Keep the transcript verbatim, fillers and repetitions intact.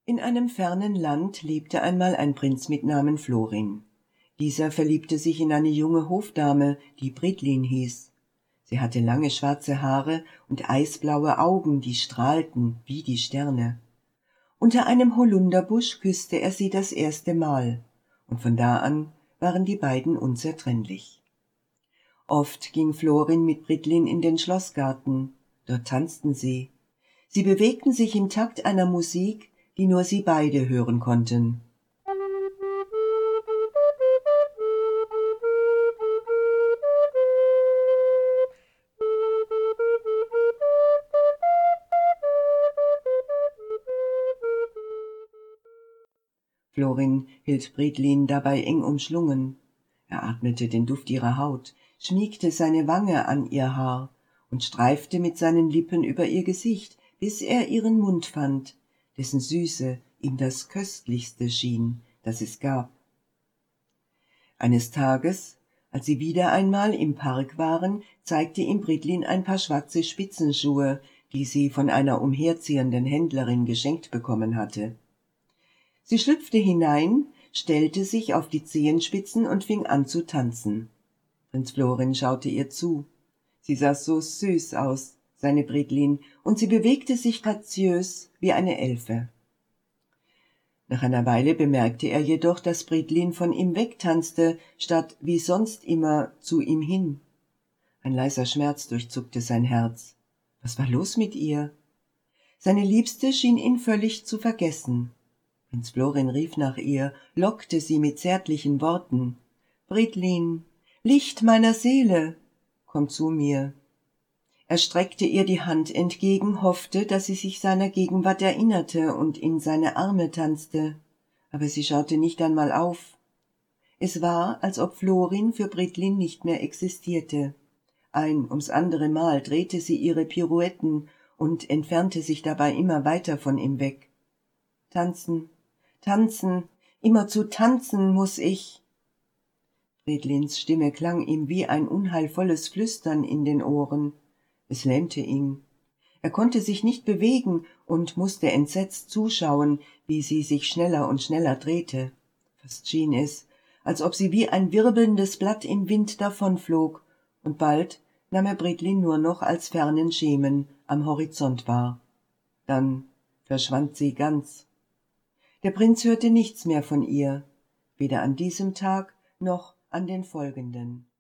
In einem fernen Land lebte einmal ein Prinz mit Namen Florin. Dieser verliebte sich in eine junge Hofdame, die Britlin hieß. Sie hatte lange schwarze Haare und eisblaue Augen, die strahlten wie die Sterne. Unter einem Holunderbusch küsste er sie das erste Mal, und von da an waren die beiden unzertrennlich. Oft ging Florin mit Britlin in den Schlossgarten, dort tanzten sie. Sie bewegten sich im Takt einer Musik, die nur sie beide hören konnten. Florin hielt Britlin dabei eng umschlungen. Er atmete den Duft ihrer Haut, schmiegte seine Wange an ihr Haar und streifte mit seinen Lippen über ihr Gesicht, bis er ihren Mund fand, dessen Süße ihm das Köstlichste schien, das es gab. Eines Tages, als sie wieder einmal im Park waren, zeigte ihm Britlin ein paar schwarze Spitzenschuhe, die sie von einer umherziehenden Händlerin geschenkt bekommen hatte. Sie schlüpfte hinein, stellte sich auf die Zehenspitzen und fing an zu tanzen. Prinz Florin schaute ihr zu. Sie sah so süß aus, seine Britlin, und sie bewegte sich graziös wie eine Elfe. Nach einer Weile bemerkte er jedoch, dass Britlin von ihm wegtanzte, statt wie sonst immer zu ihm hin. Ein leiser Schmerz durchzuckte sein Herz. Was war los mit ihr? Seine Liebste schien ihn völlig zu vergessen. Prinz Florin rief nach ihr, lockte sie mit zärtlichen Worten. »Britlin, Licht meiner Seele, komm zu mir.« Er streckte ihr die Hand entgegen, hoffte, dass sie sich seiner Gegenwart erinnerte und in seine Arme tanzte. Aber sie schaute nicht einmal auf. Es war, als ob Florin für Britlin nicht mehr existierte. Ein ums andere Mal drehte sie ihre Pirouetten und entfernte sich dabei immer weiter von ihm weg. »Tanzen, tanzen, immerzu tanzen muß ich!« Britlins Stimme klang ihm wie ein unheilvolles Flüstern in den Ohren. Es lähmte ihn. Er konnte sich nicht bewegen und musste entsetzt zuschauen, wie sie sich schneller und schneller drehte. Fast schien es, als ob sie wie ein wirbelndes Blatt im Wind davonflog, und bald nahm er Britlin nur noch als fernen Schemen am Horizont wahr. Dann verschwand sie ganz. Der Prinz hörte nichts mehr von ihr, weder an diesem Tag noch an den folgenden.